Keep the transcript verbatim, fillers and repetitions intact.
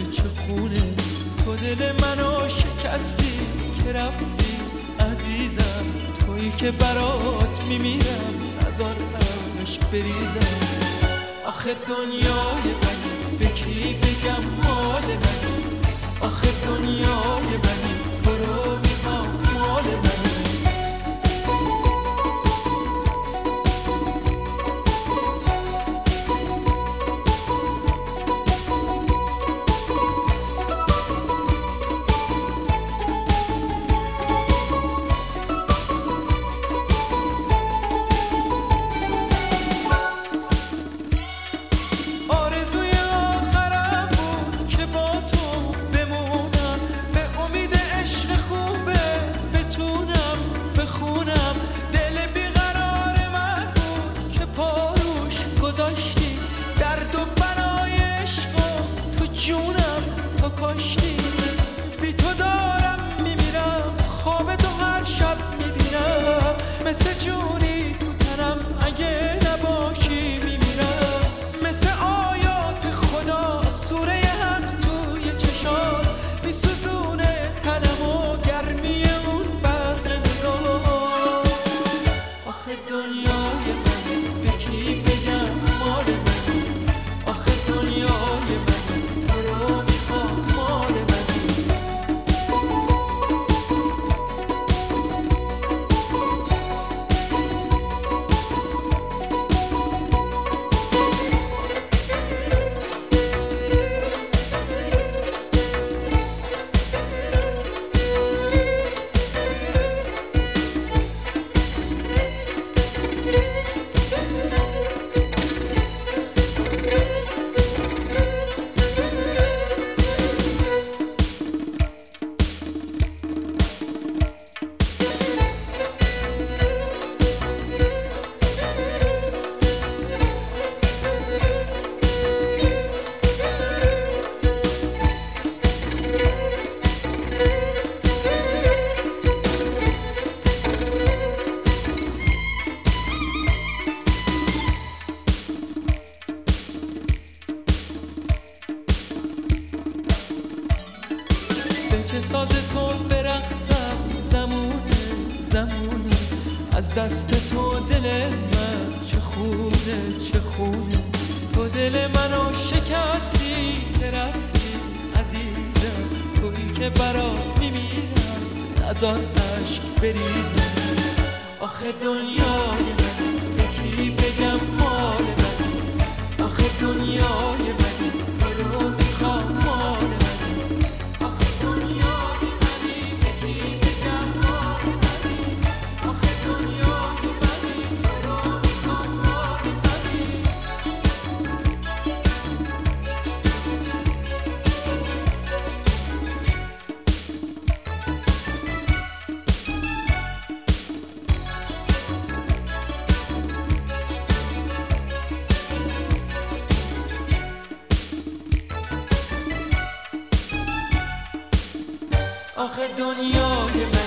چه خونه. تو دل منو شکستی که رفتی عزیزم، تویی که برات میمیرم نذار عشق بریزم. آخه دنیای منی به کی بگم مال منی، آخه دنیای منی تو رو میخوام مال منی. ساز تو برقصم زمونه زمونه، از دست تو دل من چه خونه چه خونه. تو دل منو شکستی که رفتی عزیزم، تویی که برات میمیرم نذار عشق بریزم. آخه دنیای من به کی بگم مال من، آخه دنیای من تو رو میخوام مال من. آخه دنیای من